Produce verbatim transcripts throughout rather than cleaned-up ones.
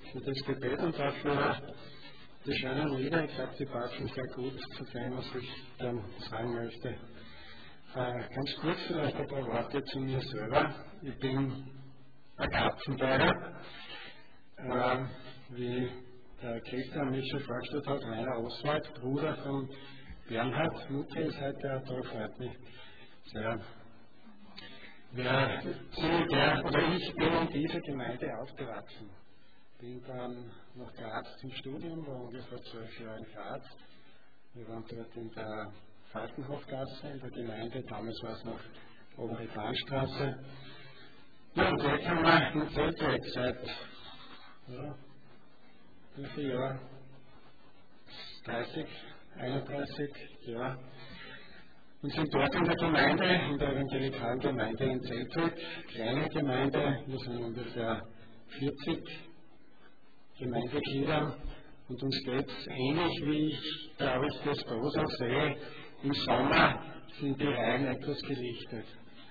für das Gebet und auch für die schönen Lieder. Ich glaube, die passen sehr gut zu dem, was ich dann sagen möchte. Äh, ganz kurz vielleicht ein paar Worte zu mir selber. Ich bin ein Katzenbeirer. Äh, wie der Christian mich schon vorgestellt hat, Rainer Oswald, Bruder von Bernhard. Mutter ist heute auch da, freut mich sehr. Wir sind der, oder ich bin in dieser Gemeinde aufgewachsen. Bin dann nach Graz zum Studium, war ungefähr zwölf Jahre in Graz. Wir waren dort in der Falkenhofgasse in der Gemeinde, damals war es noch obere Bahnstraße. Ja, und jetzt haben wir in Feldweg seit, ja, wie viele Jahre? dreißig, einunddreißig, ja. Und sind dort in der Gemeinde, in der evangelikalen Gemeinde in Zeltweg, kleine Gemeinde, wir sind ungefähr vierzig Gemeindeglieder und uns geht es ähnlich, wie ich, glaube ich, das bei uns auch sehe. Im Sommer sind die Reihen etwas gelichtet.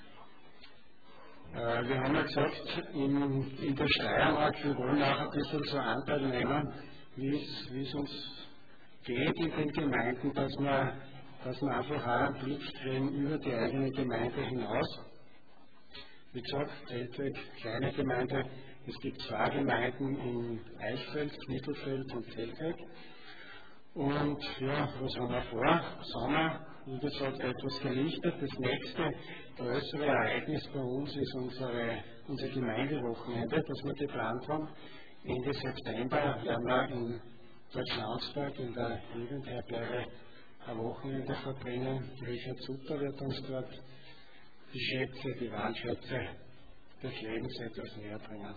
Äh, wir haben ja gesagt, in, in der Steiermark, wir wollen auch ein bisschen so Anteil nehmen, wie es uns geht in den Gemeinden, dass wir, dass wir einfach auch einen Blick kriegen über die eigene Gemeinde hinaus. Wie gesagt, Zeltweg, kleine Gemeinde. Es gibt zwei Gemeinden in Eichfeld, Mittelfeld und Zeltweg. Und ja, was haben wir vor? Sommer, wie gesagt, etwas gelichtet. Das nächste größere Ereignis bei uns ist unsere, unser Gemeindewochenende, das wir geplant haben. Ende September werden wir in Deutschlandsberg in der Jugendherberge ein Wochenende verbringen. Richard Sutter wird uns dort die Schätze, die Waldschätze des Lebens etwas näher bringen.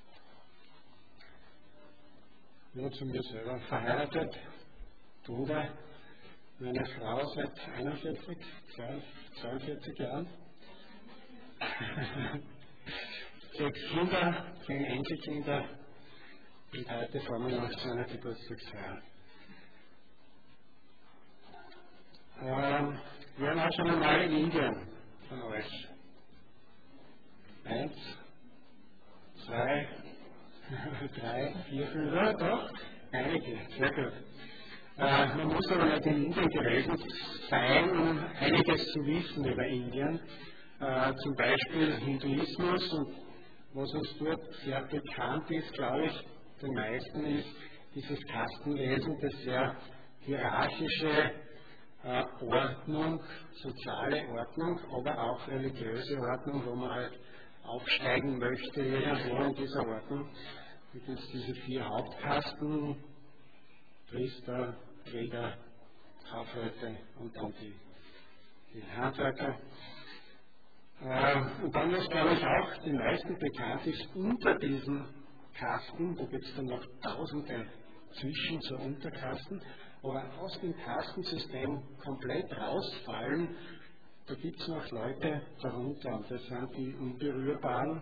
Nur zu mir selber verheiratet, Bruder, meine Frau seit einundvierzig, zweiundvierzig Jahren. Sechs Kinder, zehn Enkelkinder und heute fahren wir noch zu einer Geburtstagsfeier. Ähm, wir waren auch schon einmal in Indien von euch. Eins, zwei, drei, vier, fünf, ja doch, einige, sehr gut. Äh, man muss aber nicht in Indien gewesen sein, um einiges zu wissen über Indien. Äh, zum Beispiel Hinduismus, und was uns dort sehr bekannt ist, glaube ich, den meisten ist dieses Kastenwesen, das sehr hierarchische äh, Ordnung, soziale Ordnung, aber auch religiöse Ordnung, wo man halt aufsteigen möchte irgendwo in dieser Ordnung. Da gibt es diese vier Hauptkasten, Priester, Krieger, Kaufleute und dann die, die Handwerker. Äh, und dann ist, glaube ich, auch die meisten bekannt ist, unter diesen Kasten, da gibt es dann noch tausende zwischen so Unterkasten, aber aus dem Kastensystem komplett rausfallen, da gibt es noch Leute darunter, und das sind die Unberührbaren,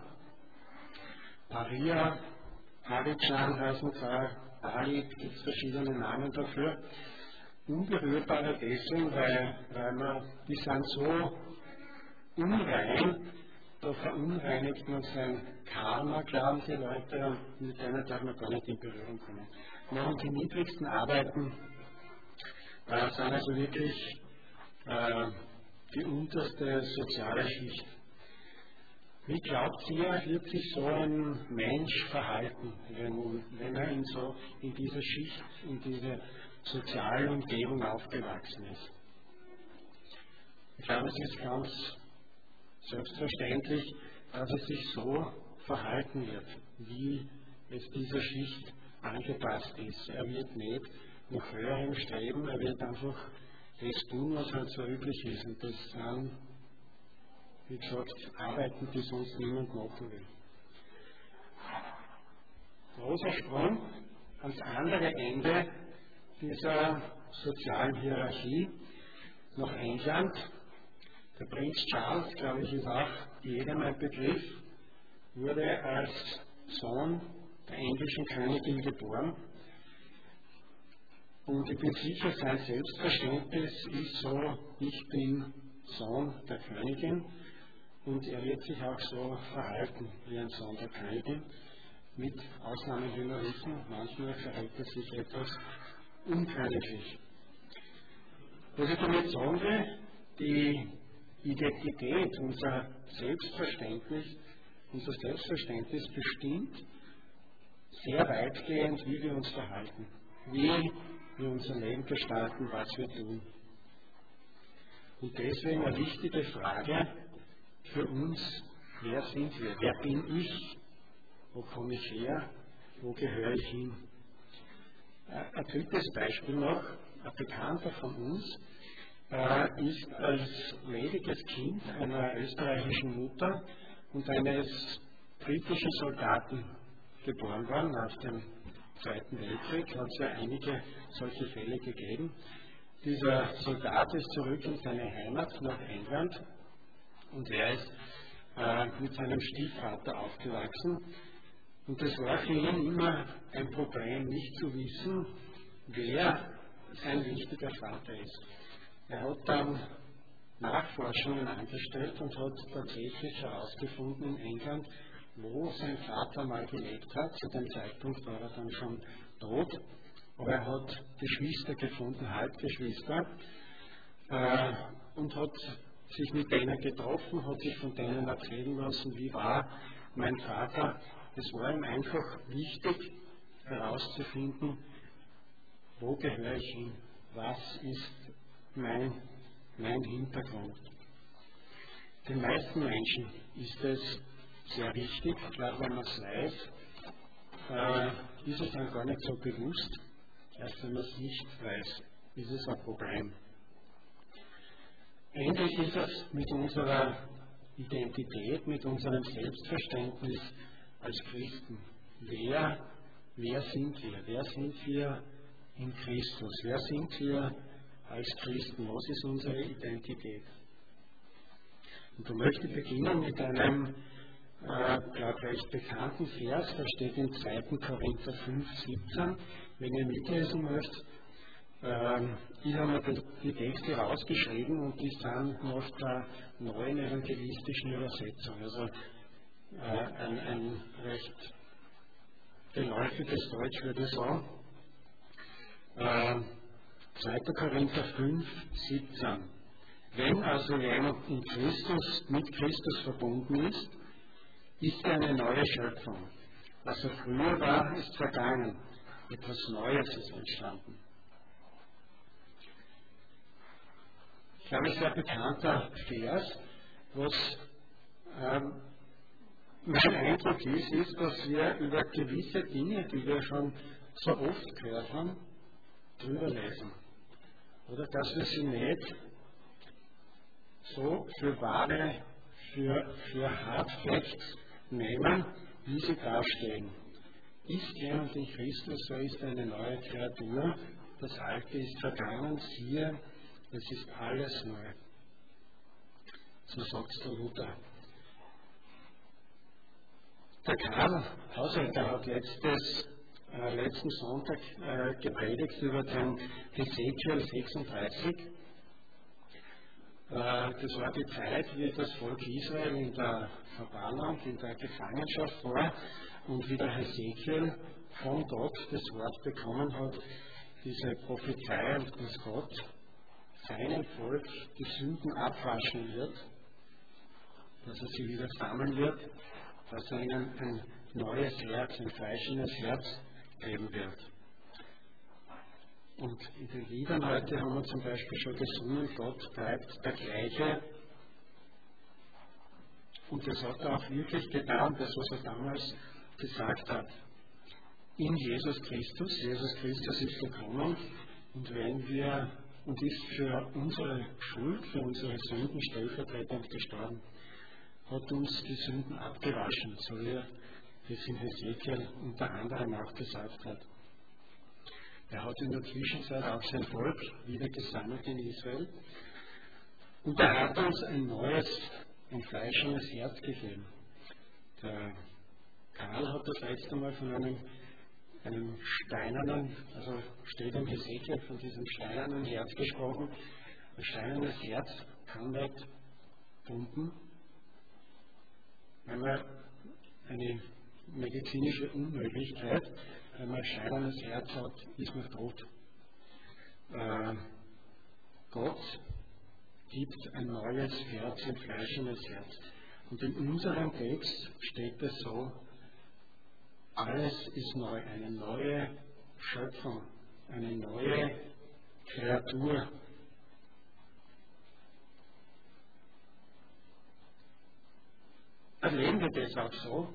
Paria, Haridjan heißen zwar, Bali, gibt es verschiedene Namen dafür. Unberührbare deswegen, weil, weil man, die sind so unrein, da verunreinigt man sein Karma, glauben die Leute, und mit denen darf man gar nicht in Berührung kommen. Machen die niedrigsten Arbeiten, äh, sind also wirklich äh, die unterste soziale Schicht. Wie glaubt ihr, wird sich so ein Mensch verhalten, wenn, wenn er in, so, in dieser Schicht, in dieser sozialen Umgebung aufgewachsen ist? Ich glaube, es ist ganz selbstverständlich, dass er sich so verhalten wird, wie es dieser Schicht angepasst ist. Er wird nicht nach höherem streben, er wird einfach das tun, was halt so üblich ist. Und das sind, wie gesagt, Arbeiten, die sonst niemand machen will. Großer Sprung ans andere Ende dieser sozialen Hierarchie, nach England. Der Prinz Charles, glaube ich, ist auch jedem ein Begriff, wurde als Sohn der englischen Königin geboren. Und ich bin sicher, sein Selbstverständnis ist so, ich bin Sohn der Königin, und er wird sich auch so verhalten wie ein Sohn der Königin. mit Ausnahmen, wie wir wissen, manchmal verhält es sich etwas unköniglich. Was ich damit sagen will, die Identität, unser Selbstverständnis, unser Selbstverständnis bestimmt sehr weitgehend, wie wir uns verhalten, wie wir unser Leben gestalten, was wir tun. Und deswegen eine wichtige Frage für uns, wer sind wir? Wer bin ich? Wo komme ich her? Wo gehöre ich hin? Ein drittes Beispiel noch, ein Bekannter von uns äh, ist als lediges Kind einer österreichischen Mutter und eines britischen Soldaten geboren worden. Nach dem Zweiten Weltkrieg hat es ja einige solche Fälle gegeben. Dieser Soldat ist zurück in seine Heimat nach England und er ist äh, mit seinem Stiefvater aufgewachsen. Und es war für ihn immer ein Problem, nicht zu wissen, wer sein richtiger Vater ist. Er hat dann Nachforschungen angestellt und hat tatsächlich herausgefunden in England, wo sein Vater mal gelebt hat. Zu dem Zeitpunkt war er dann schon tot, aber er hat Geschwister gefunden, Halbgeschwister, äh, und hat sich mit denen getroffen, hat sich von denen erzählen lassen, wie war mein Vater. Es war ihm einfach wichtig herauszufinden, wo gehöre ich hin, was ist mein, mein Hintergrund. Den meisten Menschen ist es sehr wichtig, gerade wenn man es weiß, äh, ist es dann gar nicht so bewusst. Erst wenn man es nicht weiß, ist es ein Problem. Ähnlich ist es mit unserer Identität, mit unserem Selbstverständnis als Christen. Wer, wer sind wir? Wer sind wir in Christus? Wer sind wir als Christen? Was ist unsere Identität? Und da möchte ich beginnen mit einem, äh, glaube ich, recht bekannten Vers, der steht in zweiten Korinther fünf, siebzehn. Wenn ihr mitlesen möchtet, äh, ich habe mir die, die Texte rausgeschrieben und die sind nach der neuen evangelistischen Übersetzung. Also Ein, ein recht geläufiges Deutsch, würde ich sagen. Äh, zweiter Korinther fünf, siebzehn. Wenn also jemand in Christus, mit Christus verbunden ist, ist er eine neue Schöpfung. Was er früher war, ist vergangen. Etwas Neues ist entstanden. Ich glaube, es ist ein bekannter Vers, was ähm, mein Eindruck ist, ist, dass wir über gewisse Dinge, die wir schon so oft gehört haben, drüber lesen. Oder dass wir sie nicht so für wahre, für, für Hardfacts nehmen, wie sie dastehen. Ist jemand in Christus, so ist er eine neue Kreatur. Das Alte ist vergangen, siehe, es ist alles neu. So sagt der Luther. Der Karl Hausäcker hat letztes, äh, letzten Sonntag äh, gepredigt über den Hesekiel sechsunddreißig. Äh, das war die Zeit, wie das Volk Israel in der Verbannung, in der Gefangenschaft war und wie der Hesekiel von Gott das Wort bekommen hat, diese Prophezei, dass Gott seinem Volk die Sünden abwaschen wird, dass er sie wieder sammeln wird, dass er ihnen ein neues Herz, ein fleischendes Herz geben wird. Und in den Liedern heute haben wir zum Beispiel schon gesungen, Gott bleibt der gleiche. Und das hat er auch wirklich getan, das, was er damals gesagt hat. In Jesus Christus, Jesus Christus ist gekommen und wenn wir, und ist für unsere Schuld, für unsere Sünden stellvertretend gestorben, hat uns die Sünden abgewaschen, so wie er das in Hesekiel unter anderem auch gesagt hat. Er hat in der Zwischenzeit auch sein Volk wieder gesammelt in Israel und er hat uns ein neues, ein fleischendes Herz gegeben. Der Karl hat das letzte Mal von einem, einem steinernen, also steht im Hesekiel von diesem steinernen Herz gesprochen. Ein steinernes Herz kann nicht pumpen. Wenn man eine medizinische Unmöglichkeit, wenn man ein scheidernes Herz hat, ist man tot. Äh, Gott gibt ein neues Herz, ein fleischendes Herz. Und in unserem Text steht es so, alles ist neu, eine neue Schöpfung, eine neue Kreatur. Erleben wir das auch so?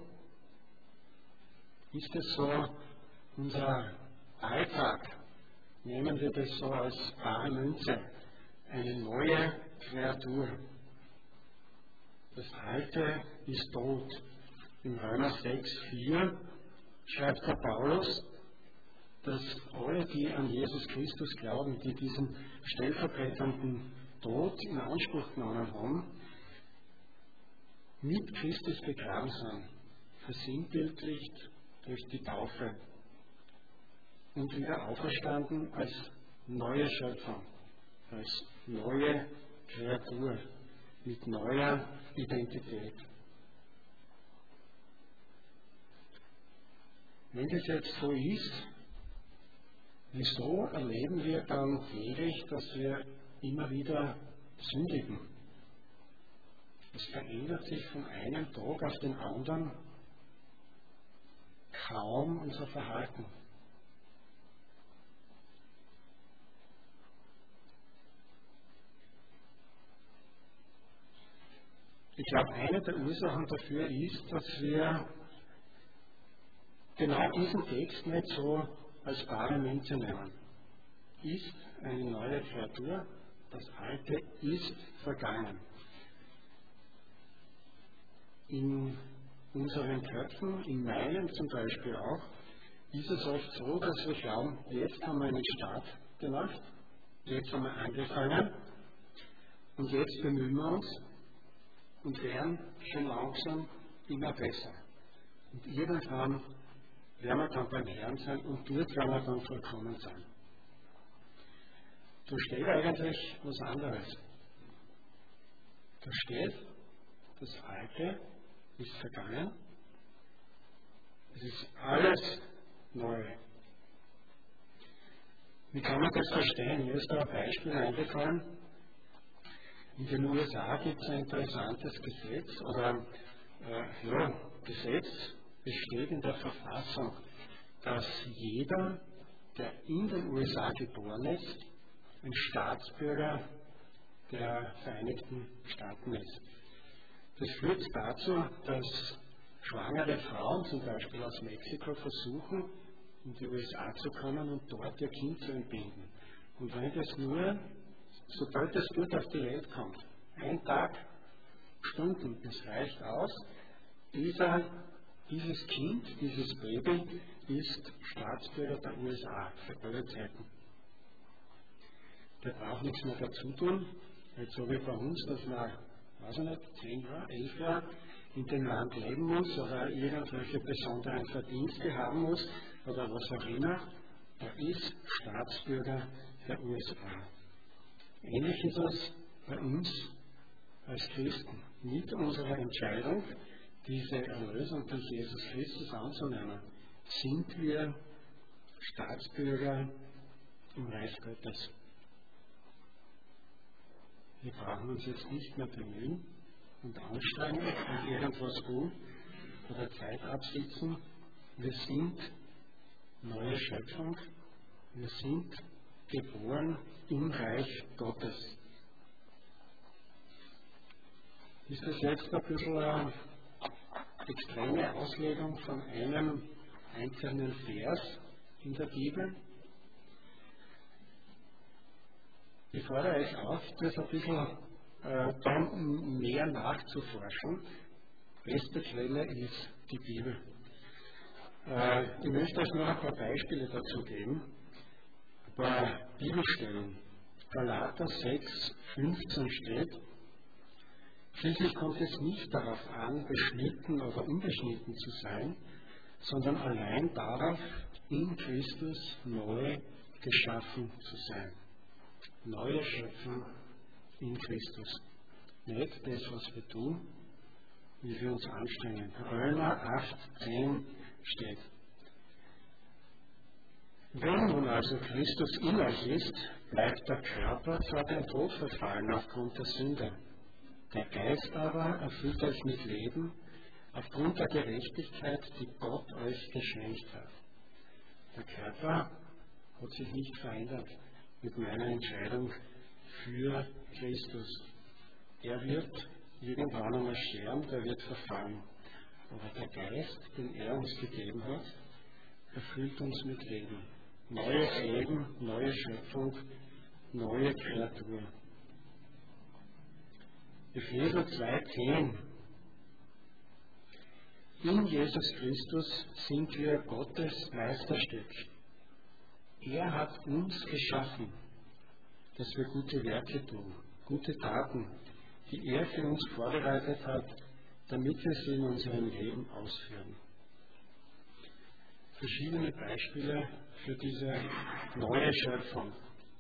Ist es so unser Alltag? Nehmen wir das so als bare Münze? Eine neue Kreatur. Das Alte ist tot. In Römer sechs, vier schreibt der Paulus, dass alle, die an Jesus Christus glauben, die diesen stellvertretenden Tod in Anspruch genommen haben, mit Christus begraben sind, versinnbildlicht durch die Taufe und wieder auferstanden als neue Schöpfung, als neue Kreatur mit neuer Identität. Wenn das jetzt so ist, wieso erleben wir dann täglich, dass wir immer wieder sündigen? Es verändert sich von einem Tag auf den anderen kaum unser Verhalten. Ich glaube, eine der Ursachen dafür ist, dass wir genau diesen Text nicht so als bare Münze nehmen. Ist eine neue Kreatur, das Alte ist vergangen. In unseren Köpfen, in meinem zum Beispiel auch, ist es oft so, dass wir glauben, jetzt haben wir einen Start gemacht, jetzt haben wir angefangen und jetzt bemühen wir uns und werden schon langsam immer besser. Und irgendwann werden wir dann beim Herrn sein und dort werden wir dann vollkommen sein. Da steht eigentlich was anderes. Da steht, das Alte ist vergangen, es ist alles neu. Wie kann man das verstehen? Mir ist da ein Beispiel eingefallen. In den U S A gibt es ein interessantes Gesetz, oder äh, ja, Gesetz, es steht in der Verfassung, dass jeder, der in den U S A geboren ist, ein Staatsbürger der Vereinigten Staaten ist. Das führt dazu, dass schwangere Frauen zum Beispiel aus Mexiko versuchen, in die U S A zu kommen und dort ihr Kind zu entbinden. Und wenn das nur, sobald es dort auf die Welt kommt, ein Tag, Stunden, das reicht aus, dieser, dieses Kind, dieses Baby ist Staatsbürger der U S A für alle Zeiten. Der braucht nichts mehr dazu tun, nicht so wie bei uns, dass man, weiß ich nicht, zehn Jahre, elf Jahre in dem Land leben muss oder irgendwelche besonderen Verdienste haben muss oder was auch immer. Er ist Staatsbürger der U S A. Ähnlich ist es bei uns als Christen. Mit unserer Entscheidung, diese Erlösung durch Jesus Christus anzunehmen, sind wir Staatsbürger im Reich Gottes. Wir brauchen uns jetzt nicht mehr bemühen und anstrengen und irgendwas tun oder Zeit absitzen. Wir sind neue Schöpfung. Wir sind geboren im Reich Gottes. Ist das jetzt ein bisschen eine extreme Auslegung von einem einzelnen Vers in der Bibel? Ich fordere euch auf, das ein bisschen äh, dann mehr nachzuforschen. Beste Quelle ist die Bibel. Äh, ich möchte euch noch ein paar Beispiele dazu geben. Ein paar Bibelstellen. Galater sechs, fünfzehn steht: Schließlich kommt es nicht darauf an, beschnitten oder unbeschnitten zu sein, sondern allein darauf, in Christus neu geschaffen zu sein. Neue Schöpfung in Christus. Nicht das, was wir tun, wie wir uns anstrengen. Römer acht, zehn steht: Wenn nun also Christus in euch ist, bleibt der Körper zwar dem Tod verfallen aufgrund der Sünde, der Geist aber erfüllt euch mit Leben aufgrund der Gerechtigkeit, die Gott euch geschenkt hat. Der Körper hat sich nicht verändert mit meiner Entscheidung für Christus. Er wird irgendwann einmal sterben, der wird verfallen. Aber der Geist, den er uns gegeben hat, erfüllt uns mit Leben. Neues Leben, neue Schöpfung, neue Kreatur. Epheser zwei, zehn. In Jesus Christus sind wir Gottes Meisterstück. Er hat uns geschaffen, dass wir gute Werke tun, gute Taten, die er für uns vorbereitet hat, damit wir sie in unserem Leben ausführen. Verschiedene Beispiele für diese neue Schöpfung.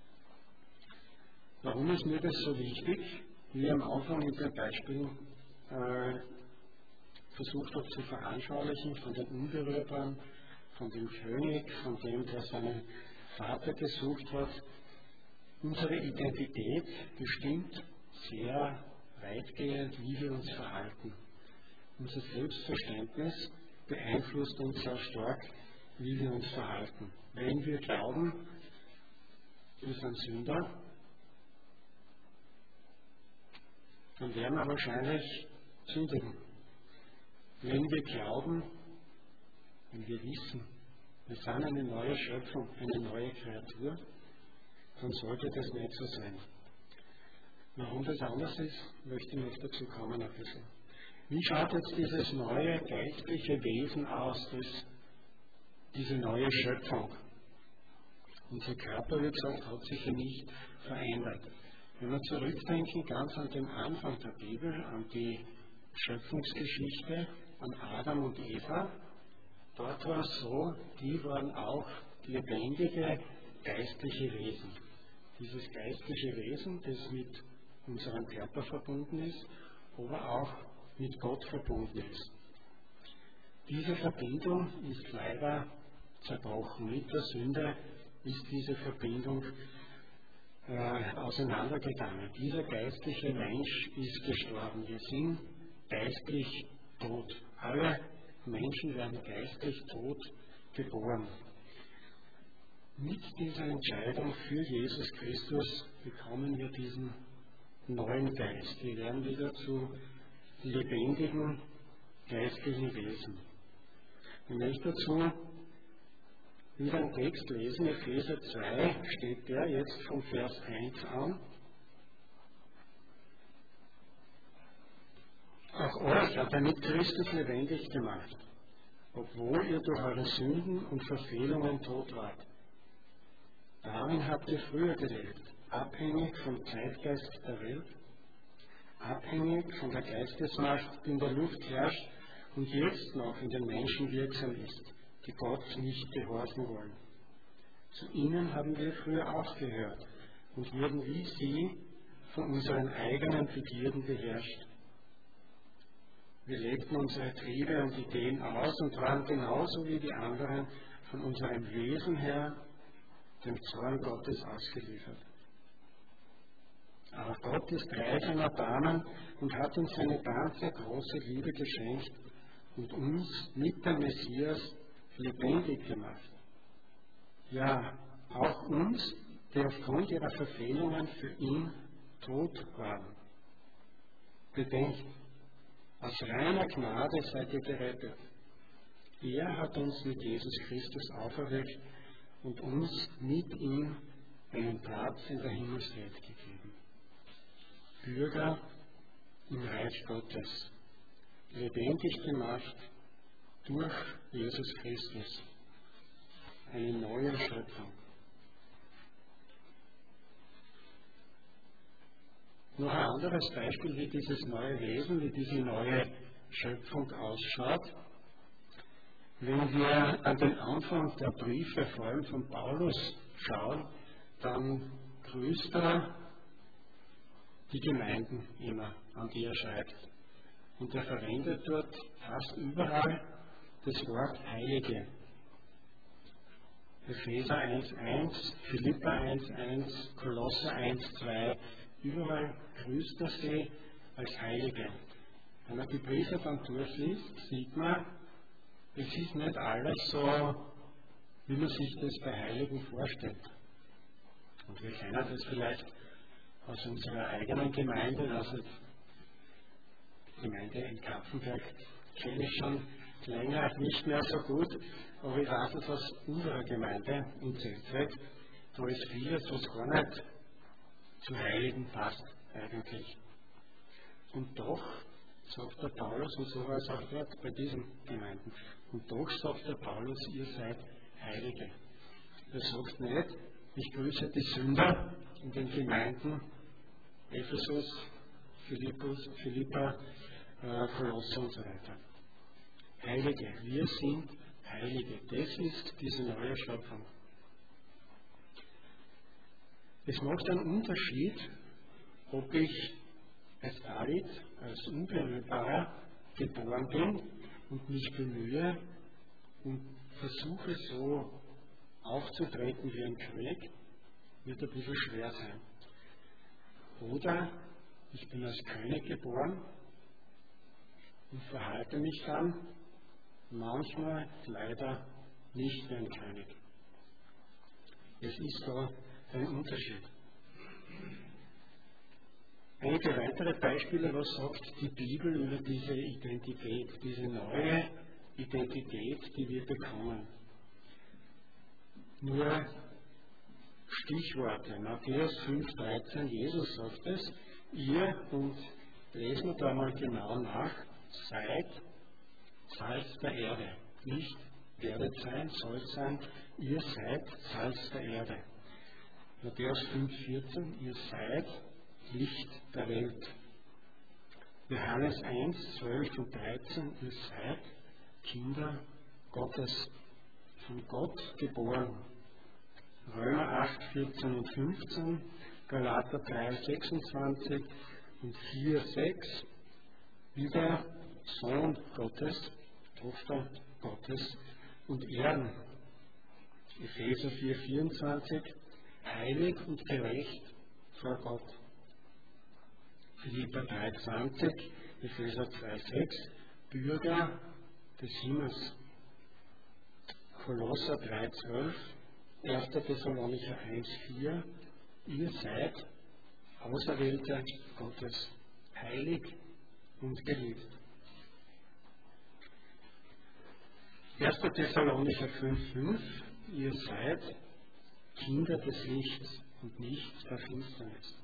Warum ist mir das so wichtig? Wie am Anfang mit den Beispielen äh, versucht habe zu veranschaulichen, von dem Unberührbaren, von dem König, von dem, der seinen Vater gesucht hat. Unsere Identität bestimmt sehr weitgehend, wie wir uns verhalten. Unser Selbstverständnis beeinflusst uns sehr stark, wie wir uns verhalten. Wenn wir glauben, wir sind Sünder, dann werden wir wahrscheinlich sündigen. Wenn wir glauben, wenn wir wissen, wir sind eine neue Schöpfung, eine neue Kreatur, dann sollte das nicht so sein. Warum das anders ist, möchte ich noch dazu kommen ein bisschen. Wie schaut jetzt dieses neue geistliche Wesen aus, das, diese neue Schöpfung? Unser Körper, wie gesagt, hat sich ja nicht verändert. Wenn wir zurückdenken, ganz an den Anfang der Bibel, an die Schöpfungsgeschichte, an Adam und Eva, dort war es so, die waren auch lebendige geistliche Wesen. Dieses geistliche Wesen, das mit unserem Körper verbunden ist, aber auch mit Gott verbunden ist. Diese Verbindung ist leider zerbrochen. Mit der Sünde ist diese Verbindung äh, auseinandergegangen. Dieser geistliche Mensch ist gestorben. Wir sind geistlich tot. Alle Menschen werden geistlich tot geboren. Mit dieser Entscheidung für Jesus Christus bekommen wir diesen neuen Geist. Wir werden wieder zu lebendigen geistlichen Wesen. Ich möchte dazu wieder einen Text lesen. Epheser zwei steht der jetzt vom Vers eins an. Auch euch hat er mit Christus lebendig gemacht, obwohl ihr durch eure Sünden und Verfehlungen tot wart. Darin habt ihr früher gelebt, abhängig vom Zeitgeist der Welt, abhängig von der Geistesmacht, die in der Luft herrscht und jetzt noch in den Menschen wirksam ist, die Gott nicht gehorchen wollen. Zu ihnen haben wir früher auch gehört und wurden wie sie von unseren eigenen Begierden beherrscht. Wir lebten unsere Triebe und Ideen aus und waren genauso wie die anderen von unserem Wesen her dem Zorn Gottes ausgeliefert. Aber Gott ist reich an Erbarmen und hat uns seine ganze große Liebe geschenkt und uns mit dem Messias lebendig gemacht. Ja, auch uns, die aufgrund ihrer Verfehlungen für ihn tot waren. Bedenkt, aus reiner Gnade seid ihr gerettet. Er hat uns mit Jesus Christus auferweckt und uns mit ihm einen Platz in der Himmelswelt gegeben. Bürger im Reich Gottes, lebendig gemacht durch Jesus Christus. Eine neue Schöpfung. Noch ein anderes Beispiel, wie dieses neue Wesen, wie diese neue Schöpfung ausschaut. Wenn wir an den Anfang der Briefe, vor allem von Paulus, schauen, dann grüßt er die Gemeinden immer, an die er schreibt. Und er verwendet dort fast überall das Wort Heilige. Epheser eins eins, Philipper eins eins, Kolosser eins zwei, überall grüßt er sie als Heilige. Wenn man die Briefe dann durchliest, sieht man, es ist nicht alles so, wie man sich das bei Heiligen vorstellt. Und wir kennen das vielleicht aus unserer eigenen Gemeinde, also die Gemeinde in Kapfenberg kenne ich schon länger nicht mehr so gut, aber ich weiß es aus unserer Gemeinde in Zelzweg, da ist vieles, was gar nicht zu Heiligen passt eigentlich. Und doch sagt der Paulus, und so war es auch dort bei diesen Gemeinden, und doch sagt der Paulus, ihr seid Heilige. Er sagt nicht, ich grüße die Sünder in den Gemeinden Ephesus, Philippus, Philippa, äh, Kolosser und so weiter. Heilige, wir sind Heilige. Das ist diese neue Schöpfung. Es macht einen Unterschied, ob ich als David, als Unberührbarer geboren bin und mich bemühe und versuche so aufzutreten wie ein König, wird ein bisschen schwer sein. Oder ich bin als König geboren und verhalte mich dann manchmal leider nicht wie ein König. Es ist da ein Unterschied. Einige weitere Beispiele, was sagt die Bibel über diese Identität, diese neue Identität, die wir bekommen. Nur Stichworte. Matthäus fünf dreizehn, Jesus sagt es, ihr, und lesen wir da mal genau nach, seid Salz der Erde. Nicht werdet sein, sollt sein, ihr seid Salz der Erde. Matthäus fünf vierzehn, ihr seid Licht der Welt. Johannes eins zwölf und dreizehn, ihr seid Kinder Gottes, von Gott geboren. Römer acht vierzehn und fünfzehn, Galater drei sechsundzwanzig und vier sechs, wieder Sohn Gottes, Tochter Gottes und Erden. Epheser vier vierundzwanzig, heilig und gerecht vor Gott. Philipper drei zwanzig, Epheser zwei sechs, Bürger des Himmels. Kolosser drei zwölf, erster Thessalonicher eins vier, ihr seid Auserwählte Gottes, heilig und geliebt. erster Thessalonicher fünf fünf, ihr seid Kinder des Lichts und nicht der Finsternis.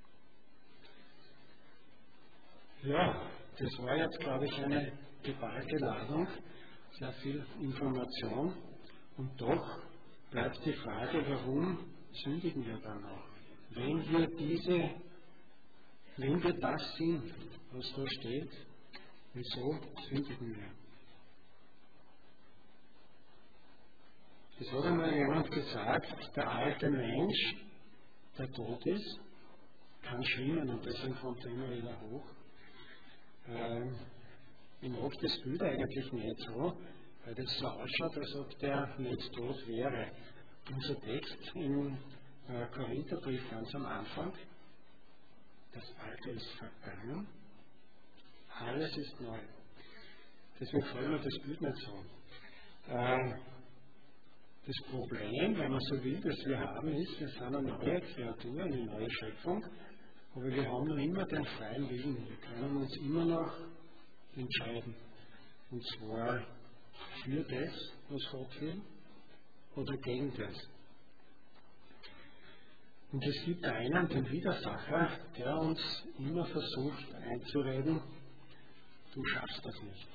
Ja, das war jetzt, glaube ich, eine geballte Ladung, sehr viel Information, und doch bleibt die Frage, warum sündigen wir dann auch? Wenn wir diese, wenn wir das sind, was da steht, wieso sündigen wir? Es hat einmal jemand gesagt, der alte Mensch, der tot ist, kann schwimmen, und deswegen kommt er immer wieder hoch. Ähm, ich mag das Bild eigentlich nicht so, weil das so ausschaut, als ob der nicht tot wäre. Unser Text im äh, Korintherbrief ganz am Anfang, das Alte ist vergangen, alles ist neu. Deswegen gefällt mir das Bild nicht so. Äh, das Problem, wenn man so will, das wir haben, ist, wir sind eine neue Kreatur, eine neue Schöpfung, aber wir haben noch immer den freien Willen. Wir können uns immer noch entscheiden. Und zwar für das, was Gott will, oder gegen das. Und es gibt einen, den Widersacher, der uns immer versucht einzureden, du schaffst das nicht.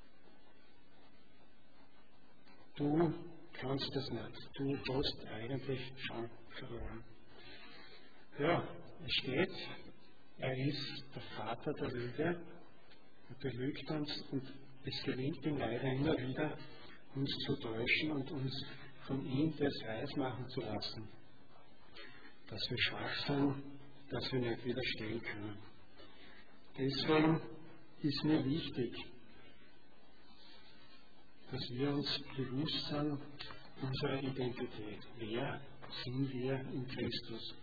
Du kannst das nicht. Du hast eigentlich schon verloren. Ja, es steht, er ist der Vater der Lüge, er belügt uns, und es gelingt ihm leider immer wieder, uns zu täuschen und uns von ihm das weismachen zu lassen, dass wir schwach sind, dass wir nicht widerstehen können. Deswegen ist mir wichtig, dass wir uns bewusst sind unserer Identität. Wer sind wir in Christus?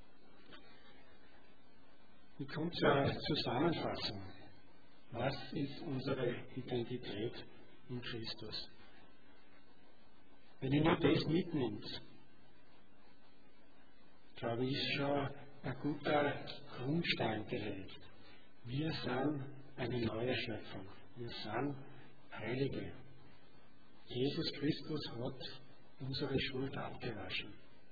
Ich komme zur Zusammenfassung. Was ist unsere Identität in Christus? Wenn ihr nur das mitnimmt, glaube ich, ist schon ein guter Grundstein gelegt. Wir sind eine neue Schöpfung. Wir sind Heilige. Jesus Christus hat unsere Schuld abgewaschen.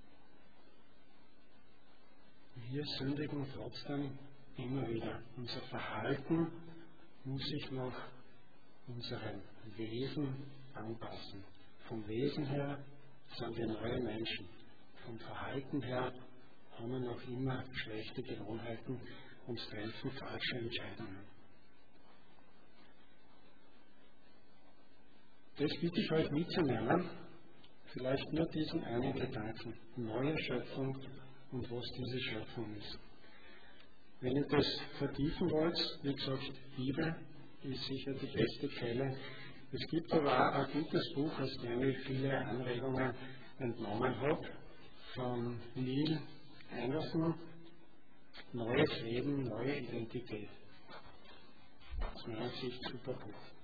Wir sündigen trotzdem immer wieder. Unser Verhalten muss sich noch unserem Wesen anpassen. Vom Wesen her sind wir neue Menschen. Vom Verhalten her haben wir noch immer schlechte Gewohnheiten und treffen falsche Entscheidungen. Das bitte ich euch mitzunehmen. Vielleicht nur diesen einen Gedanken. Neue Schöpfung und was diese Schöpfung ist. Wenn ihr das vertiefen wollt, wie gesagt, Bibel ist sicher die beste Quelle. Es gibt aber auch ein gutes Buch, aus dem ich viele Anregungen entnommen habe, von Neil Anderson, Neues Leben, neue Identität. Aus meiner Sicht super Buch.